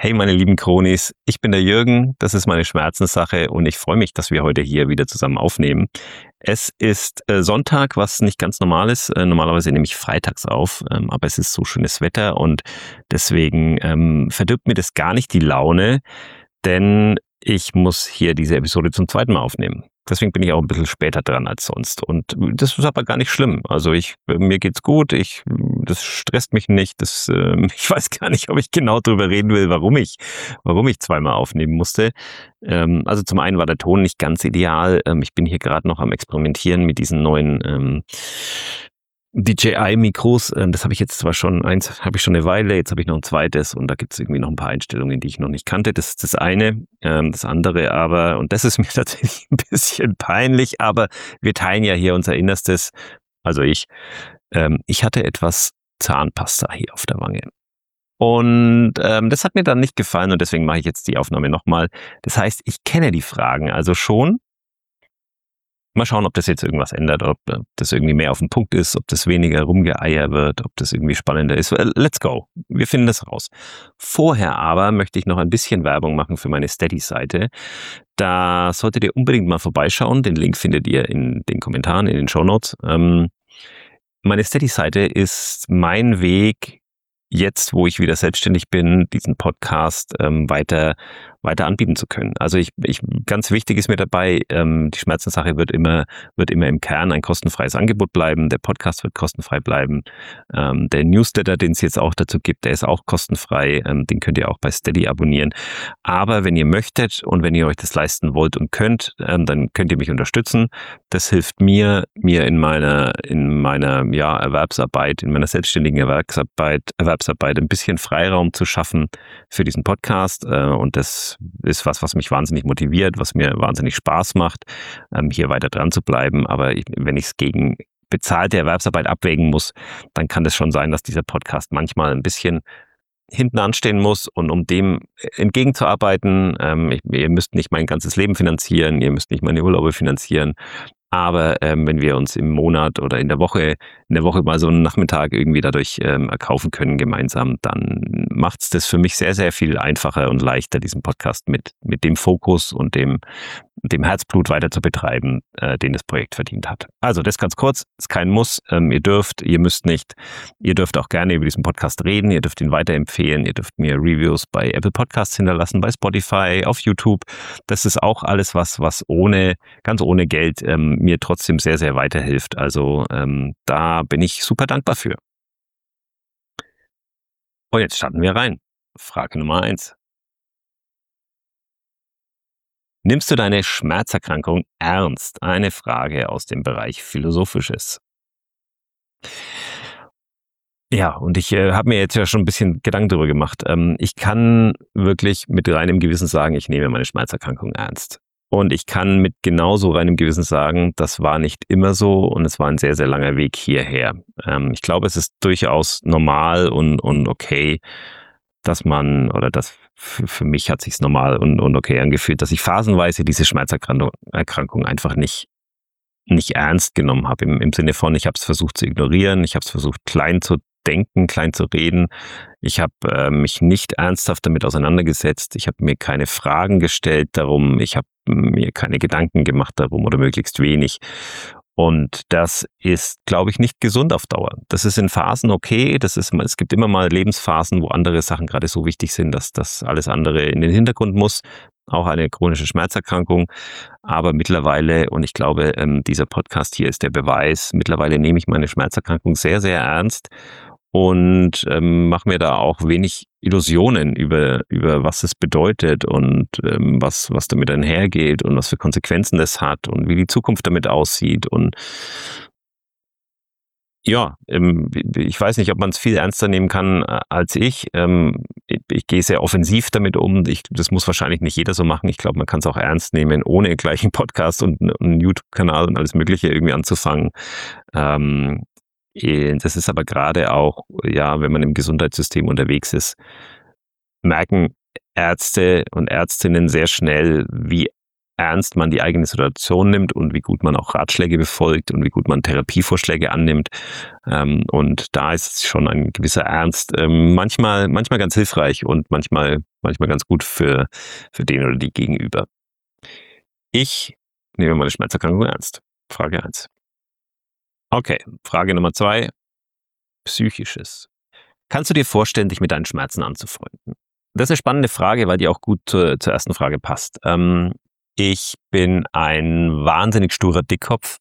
Hey meine lieben Chronis, ich bin der Jürgen, das ist meine Schmerzenssache und ich freue mich, dass wir heute hier wieder zusammen aufnehmen. Es ist Sonntag, was nicht ganz normal ist. Normalerweise nehme ich freitags auf, aber es ist so schönes Wetter und deswegen verdirbt mir das gar nicht die Laune, denn ich muss hier diese Episode zum zweiten Mal aufnehmen. Deswegen bin ich auch ein bisschen später dran als sonst. Und das ist aber gar nicht schlimm. Also mir geht's gut, das stresst mich nicht. Ich weiß gar nicht, ob ich genau drüber reden will, warum ich zweimal aufnehmen musste. Also zum einen war der Ton nicht ganz ideal. Ich bin hier gerade noch am Experimentieren mit diesen neuen DJI-Mikros, das habe ich jetzt zwar schon, eins habe ich schon eine Weile, jetzt habe ich noch ein zweites und da gibt es irgendwie noch ein paar Einstellungen, die ich noch nicht kannte. Das ist das eine. Das andere aber, und das ist mir tatsächlich ein bisschen peinlich, aber wir teilen ja hier unser Innerstes, also ich hatte etwas Zahnpasta hier auf der Wange. Und das hat mir dann nicht gefallen und deswegen mache ich jetzt die Aufnahme nochmal. Das heißt, ich kenne die Fragen also schon. Mal schauen, ob das jetzt irgendwas ändert, ob das irgendwie mehr auf den Punkt ist, ob das weniger rumgeeier wird, ob das irgendwie spannender ist. Let's go. Wir finden das raus. Vorher aber möchte ich noch ein bisschen Werbung machen für meine Steady-Seite. Da solltet ihr unbedingt mal vorbeischauen. Den Link findet ihr in den Kommentaren, in den Shownotes. Meine Steady-Seite ist mein Weg, jetzt, wo ich wieder selbstständig bin, diesen Podcast weiter anbieten zu können. Also ganz wichtig ist mir dabei, die Schmerzenssache wird immer im Kern ein kostenfreies Angebot bleiben. Der Podcast wird kostenfrei bleiben. Der Newsletter, den es jetzt auch dazu gibt, der ist auch kostenfrei. Den könnt ihr auch bei Steady abonnieren. Aber wenn ihr möchtet und wenn ihr euch das leisten wollt und könnt, dann könnt ihr mich unterstützen. Das hilft mir in meiner Erwerbsarbeit, in meiner selbstständigen Erwerbsarbeit ein bisschen Freiraum zu schaffen für diesen Podcast. Und das ist was mich wahnsinnig motiviert, was mir wahnsinnig Spaß macht, hier weiter dran zu bleiben. Aber wenn ich es gegen bezahlte Erwerbsarbeit abwägen muss, dann kann es schon sein, dass dieser Podcast manchmal ein bisschen hinten anstehen muss. Und um dem entgegenzuarbeiten, ihr müsst nicht mein ganzes Leben finanzieren, ihr müsst nicht meine Urlaube finanzieren. Aber wenn wir uns im Monat oder in der Woche mal so einen Nachmittag irgendwie dadurch erkaufen können gemeinsam, dann macht's das für mich sehr, sehr viel einfacher und leichter, diesen Podcast mit dem Fokus und dem Herzblut weiter zu betreiben, den das Projekt verdient hat. Also das ganz kurz, ist kein Muss. Ihr müsst nicht. Ihr dürft auch gerne über diesen Podcast reden, ihr dürft ihn weiterempfehlen, ihr dürft mir Reviews bei Apple Podcasts hinterlassen, bei Spotify, auf YouTube. Das ist auch alles was ganz ohne Geld mir trotzdem sehr, sehr weiterhilft. Also da bin ich super dankbar für. Und jetzt starten wir rein. Frage Nummer 1. Nimmst du deine Schmerzerkrankung ernst? Eine Frage aus dem Bereich Philosophisches. Ja, und ich habe mir jetzt ja schon ein bisschen Gedanken darüber gemacht. Ich kann wirklich mit reinem Gewissen sagen, ich nehme meine Schmerzerkrankung ernst. Und ich kann mit genauso reinem Gewissen sagen, das war nicht immer so und es war ein sehr, sehr langer Weg hierher. Ich glaube, es ist durchaus normal und okay, dass für mich hat sich's normal und okay angefühlt, dass ich phasenweise diese Schmerzerkrankung einfach nicht ernst genommen habe. Im Sinne von, ich habe es versucht zu ignorieren, ich habe es versucht klein zu denken, klein zu reden. Ich habe mich nicht ernsthaft damit auseinandergesetzt. Ich habe mir keine Fragen gestellt darum. Ich habe mir keine Gedanken gemacht darum oder möglichst wenig. Und das ist, glaube ich, nicht gesund auf Dauer. Das ist in Phasen okay. Es gibt immer mal Lebensphasen, wo andere Sachen gerade so wichtig sind, dass das alles andere in den Hintergrund muss. Auch eine chronische Schmerzerkrankung. Aber mittlerweile, und ich glaube, dieser Podcast hier ist der Beweis, mittlerweile nehme ich meine Schmerzerkrankung sehr, sehr ernst und mache mir da auch wenig Illusionen über was es bedeutet und was damit einhergeht und was für Konsequenzen das hat und wie die Zukunft damit aussieht. Und ja, ich weiß nicht, ob man es viel ernster nehmen kann als ich. Ich gehe sehr offensiv damit um. Das muss wahrscheinlich nicht jeder so machen. Ich glaube, man kann es auch ernst nehmen, ohne gleich einen Podcast und einen YouTube-Kanal und alles Mögliche irgendwie anzufangen. Das ist aber gerade auch, ja, wenn man im Gesundheitssystem unterwegs ist, merken Ärzte und Ärztinnen sehr schnell, wie ernst man die eigene Situation nimmt und wie gut man auch Ratschläge befolgt und wie gut man Therapievorschläge annimmt. Und da ist schon ein gewisser Ernst manchmal ganz hilfreich und manchmal ganz gut für den oder die Gegenüber. Ich nehme meine Schmerzerkrankung ernst. Frage 1. Okay, Frage Nummer 2. Psychisches. Kannst du dir vorstellen, dich mit deinen Schmerzen anzufreunden? Das ist eine spannende Frage, weil die auch gut zur ersten Frage passt. Ich bin ein wahnsinnig sturer Dickkopf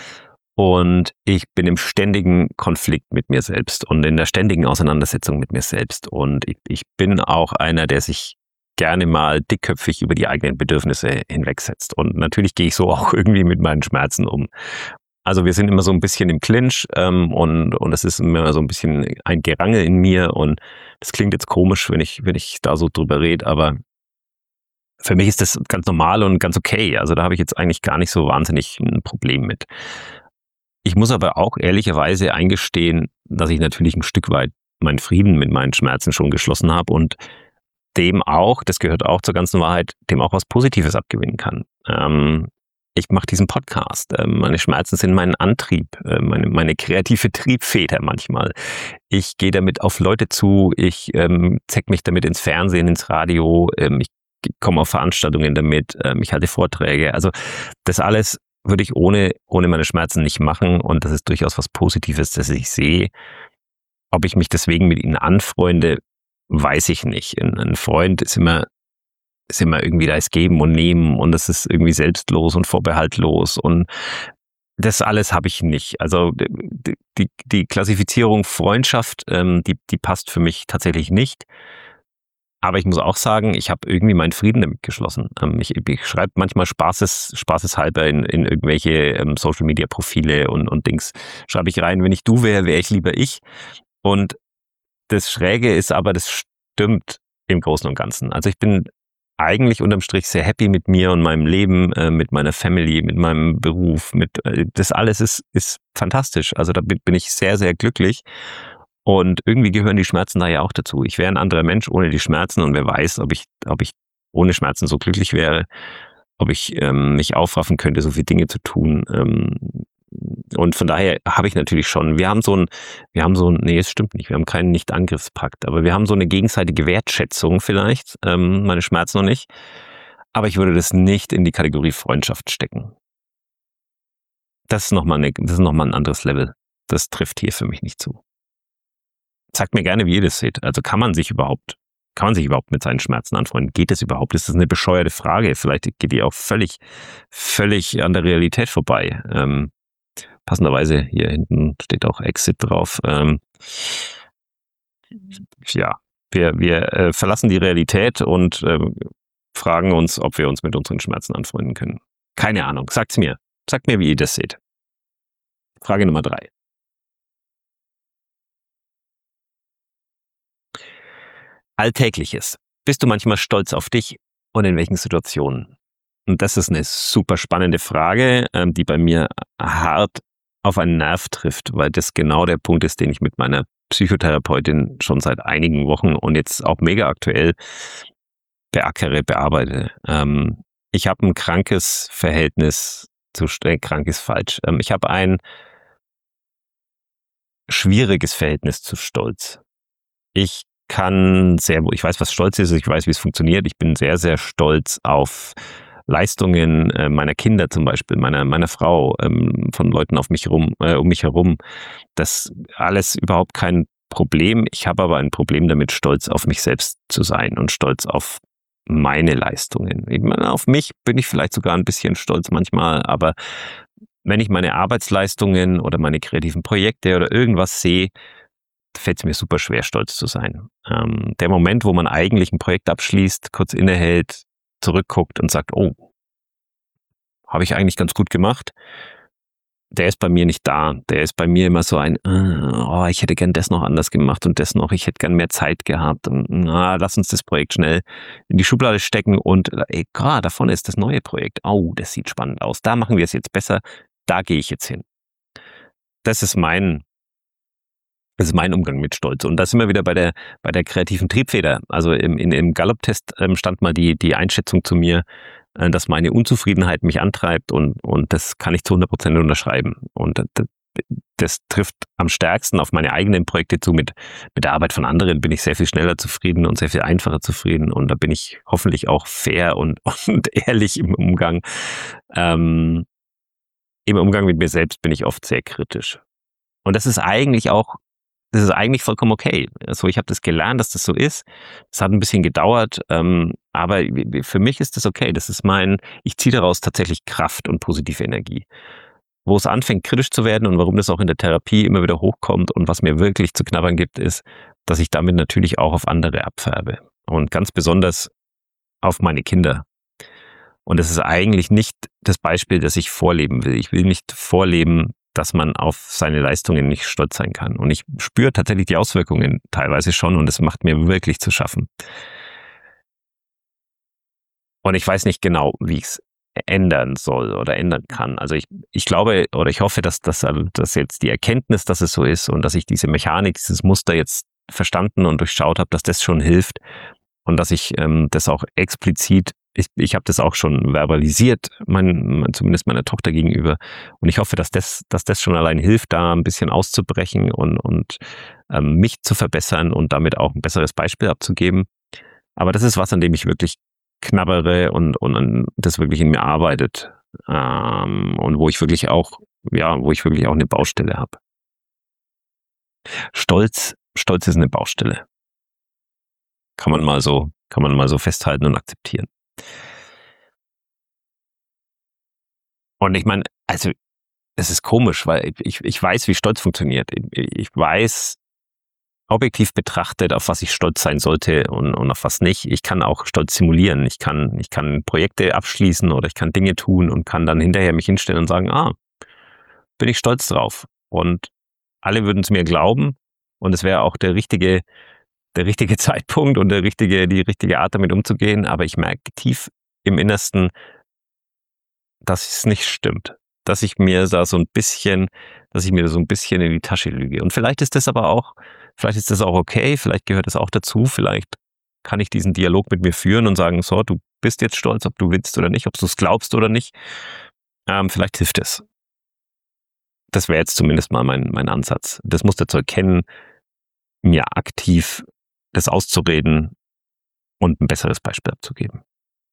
und ich bin im ständigen Konflikt mit mir selbst und in der ständigen Auseinandersetzung mit mir selbst. Und ich bin auch einer, der sich gerne mal dickköpfig über die eigenen Bedürfnisse hinwegsetzt. Und natürlich gehe ich so auch irgendwie mit meinen Schmerzen um. Also wir sind immer so ein bisschen im Clinch und es ist immer so ein bisschen ein Gerangel in mir und das klingt jetzt komisch, wenn ich da so drüber rede, aber für mich ist das ganz normal und ganz okay. Also da habe ich jetzt eigentlich gar nicht so wahnsinnig ein Problem mit. Ich muss aber auch ehrlicherweise eingestehen, dass ich natürlich ein Stück weit meinen Frieden mit meinen Schmerzen schon geschlossen habe und dem auch, das gehört auch zur ganzen Wahrheit, dem auch was Positives abgewinnen kann. Ich mache diesen Podcast. Meine Schmerzen sind mein Antrieb, meine kreative Triebfeder manchmal. Ich gehe damit auf Leute zu, ich zeig mich damit ins Fernsehen, ins Radio, ich komme auf Veranstaltungen damit, ich halte Vorträge. Also das alles würde ich ohne meine Schmerzen nicht machen und das ist durchaus was Positives, das ich sehe. Ob ich mich deswegen mit ihnen anfreunde, weiß ich nicht. Ein Freund ist immer irgendwie da ist Geben und Nehmen und das ist irgendwie selbstlos und vorbehaltlos und das alles habe ich nicht. Also die Klassifizierung Freundschaft, die passt für mich tatsächlich nicht. Aber ich muss auch sagen, ich habe irgendwie meinen Frieden damit geschlossen. Ich schreibe manchmal spaßeshalber in irgendwelche Social-Media-Profile und Dings, schreibe ich rein, wenn ich du wäre ich lieber ich. Und das Schräge ist aber, das stimmt im Großen und Ganzen. Also ich bin eigentlich unterm Strich sehr happy mit mir und meinem Leben, mit meiner Family, mit meinem Beruf, das alles ist fantastisch. Also da bin ich sehr, sehr glücklich. Und irgendwie gehören die Schmerzen da ja auch dazu. Ich wäre ein anderer Mensch ohne die Schmerzen und wer weiß, ob ich ohne Schmerzen so glücklich wäre, ob ich mich aufraffen könnte, so viele Dinge zu tun. Und von daher habe ich natürlich schon, nee, es stimmt nicht, wir haben keinen Nicht-Angriffspakt, aber wir haben so eine gegenseitige Wertschätzung vielleicht, meine Schmerzen noch nicht. Aber ich würde das nicht in die Kategorie Freundschaft stecken. Das ist nochmal ein anderes Level. Das trifft hier für mich nicht zu. Sagt mir gerne, wie ihr das seht. Also kann man sich überhaupt mit seinen Schmerzen anfreunden? Geht das überhaupt? Ist das eine bescheuerte Frage? Vielleicht geht die auch völlig an der Realität vorbei. Passenderweise hier hinten steht auch Exit drauf. Ja, wir verlassen die Realität und fragen uns, ob wir uns mit unseren Schmerzen anfreunden können. Keine Ahnung. Sagt mir, wie ihr das seht. Frage Nummer 3. Alltägliches. Bist du manchmal stolz auf dich und in welchen Situationen? Und das ist eine super spannende Frage, die bei mir hart auf einen Nerv trifft, weil das genau der Punkt ist, den ich mit meiner Psychotherapeutin schon seit einigen Wochen und jetzt auch mega aktuell bearbeite. Ich habe ein krankes Verhältnis zu krank ist falsch. Ich habe ein schwieriges Verhältnis zu Stolz. Ich weiß, was Stolz ist, ich weiß, wie es funktioniert. Ich bin sehr, sehr stolz auf Leistungen meiner Kinder zum Beispiel, meiner Frau, von Leuten um mich herum. Das alles überhaupt kein Problem. Ich habe aber ein Problem damit, stolz auf mich selbst zu sein und stolz auf meine Leistungen. Ich meine, auf mich bin ich vielleicht sogar ein bisschen stolz manchmal, aber wenn ich meine Arbeitsleistungen oder meine kreativen Projekte oder irgendwas sehe, fällt es mir super schwer, stolz zu sein. Der Moment, wo man eigentlich ein Projekt abschließt, kurz innehält, zurückguckt und sagt, oh, habe ich eigentlich ganz gut gemacht, der ist bei mir nicht da. Der ist bei mir immer so ein, ich hätte gern das noch anders gemacht und das noch, ich hätte gern mehr Zeit gehabt. Und, lass uns das Projekt schnell in die Schublade stecken und davon ist das neue Projekt. Oh, das sieht spannend aus. Da machen wir es jetzt besser. Da gehe ich jetzt hin. Das ist mein Umgang mit Stolz. Und da sind wir wieder bei der kreativen Triebfeder. Also im Gallup-Test stand mal die Einschätzung zu mir, dass meine Unzufriedenheit mich antreibt und das kann ich zu 100% unterschreiben. Und das trifft am stärksten auf meine eigenen Projekte zu. Mit der Arbeit von anderen bin ich sehr viel schneller zufrieden und sehr viel einfacher zufrieden. Und da bin ich hoffentlich auch fair und ehrlich im Umgang. Im Umgang mit mir selbst bin ich oft sehr kritisch. Und das ist eigentlich vollkommen okay. Also ich habe das gelernt, dass das so ist. Es hat ein bisschen gedauert, aber für mich ist das okay. Ich ziehe daraus tatsächlich Kraft und positive Energie. Wo es anfängt, kritisch zu werden und warum das auch in der Therapie immer wieder hochkommt und was mir wirklich zu knabbern gibt, ist, dass ich damit natürlich auch auf andere abfärbe. Und ganz besonders auf meine Kinder. Und es ist eigentlich nicht das Beispiel, das ich vorleben will. Ich will nicht vorleben, dass man auf seine Leistungen nicht stolz sein kann. Und ich spüre tatsächlich die Auswirkungen teilweise schon und es macht mir wirklich zu schaffen. Und ich weiß nicht genau, wie ich es ändern soll oder ändern kann. Also ich glaube oder ich hoffe, dass jetzt die Erkenntnis, dass es so ist und dass ich diese Mechanik, dieses Muster jetzt verstanden und durchschaut habe, dass das schon hilft und dass ich das auch explizit, ich habe das auch schon verbalisiert, zumindest meiner Tochter gegenüber. Und ich hoffe, dass das schon allein hilft, da ein bisschen auszubrechen und mich zu verbessern und damit auch ein besseres Beispiel abzugeben. Aber das ist was, an dem ich wirklich knabbere und das wirklich in mir arbeitet und wo ich wirklich auch eine Baustelle habe. Stolz ist eine Baustelle. Kann man mal so festhalten und akzeptieren. Und ich meine, also es ist komisch, weil ich weiß, wie Stolz funktioniert. Ich weiß objektiv betrachtet, auf was ich stolz sein sollte und auf was nicht. Ich kann auch Stolz simulieren. Ich kann Projekte abschließen oder ich kann Dinge tun und kann dann hinterher mich hinstellen und sagen, bin ich stolz drauf. Und alle würden es mir glauben und es wäre auch der richtige Zeitpunkt und die richtige Art, damit umzugehen. Aber ich merke tief im Innersten, dass es nicht stimmt. Dass ich mir da so ein bisschen in die Tasche lüge. Und vielleicht ist das auch okay, vielleicht gehört das auch dazu, vielleicht kann ich diesen Dialog mit mir führen und sagen, so, du bist jetzt stolz, ob du willst oder nicht, ob du es glaubst oder nicht. Vielleicht hilft es. Das wäre jetzt zumindest mal mein Ansatz. Das Muster zu erkennen, mir aktiv das auszureden und ein besseres Beispiel abzugeben.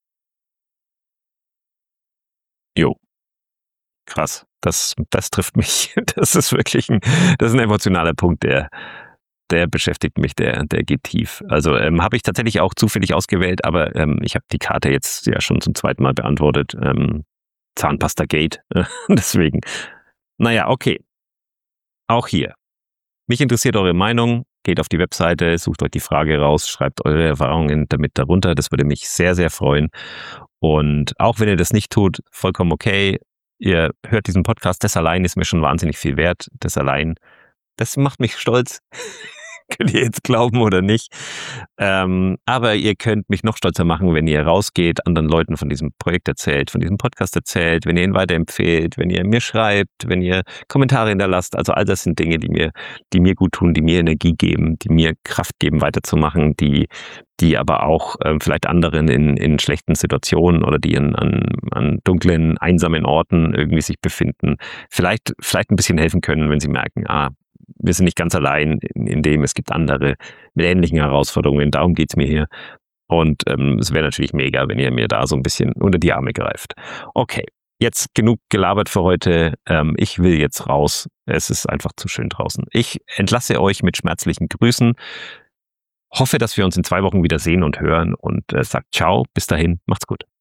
Jo. Krass, das trifft mich. Das ist wirklich ein emotionaler Punkt, der beschäftigt mich, der geht tief. Also habe ich tatsächlich auch zufällig ausgewählt, aber ich habe die Karte jetzt ja schon zum zweiten Mal beantwortet. Zahnpasta Gate. Deswegen, naja, okay. Auch hier. Mich interessiert eure Meinung. Geht auf die Webseite, sucht euch die Frage raus, schreibt eure Erfahrungen damit darunter. Das würde mich sehr, sehr freuen. Und auch wenn ihr das nicht tut, vollkommen okay. Ihr hört diesen Podcast, das allein ist mir schon wahnsinnig viel wert. Das macht mich stolz. Könnt ihr jetzt glauben oder nicht. Aber ihr könnt mich noch stolzer machen, wenn ihr rausgeht, anderen Leuten von diesem Projekt erzählt, von diesem Podcast erzählt, wenn ihr ihn weiterempfehlt, wenn ihr mir schreibt, wenn ihr Kommentare hinterlasst. Also all das sind Dinge, die mir gut tun, die mir Energie geben, die mir Kraft geben, weiterzumachen, die aber auch vielleicht anderen in schlechten Situationen oder die an dunklen, einsamen Orten irgendwie sich befinden, vielleicht ein bisschen helfen können, wenn sie merken, wir sind nicht ganz allein in dem, es gibt andere mit ähnlichen Herausforderungen, darum geht's mir hier. Und es wäre natürlich mega, wenn ihr mir da so ein bisschen unter die Arme greift. Okay, jetzt genug gelabert für heute. Ich will jetzt raus. Es ist einfach zu schön draußen. Ich entlasse euch mit schmerzlichen Grüßen. Hoffe, dass wir uns in 2 Wochen wieder sehen und hören und sagt ciao. Bis dahin, macht's gut.